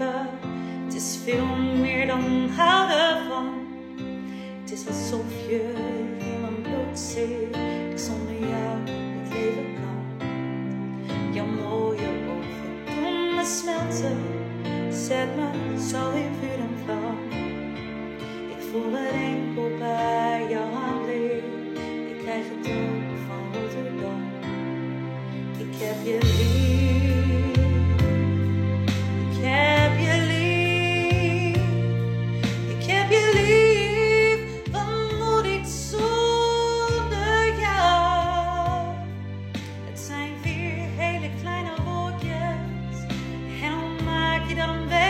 leven. Het is veel meer dan houden van. Het is alsof je in mijn bloed zit. Ik zonder jou niet leven kan. Jouw mooie ogen doen me smelten. Zet me zo in vuur en vlam. Ik voel het enkel bij jouw aanblik. Ik krijg het ook van Rotterdam. Ik heb je lief. Ik heb je lief. Ik heb je lief. Wat moet ik zonder jou? Het zijn 4 hele kleine woordjes. En hoe maak je dan weg?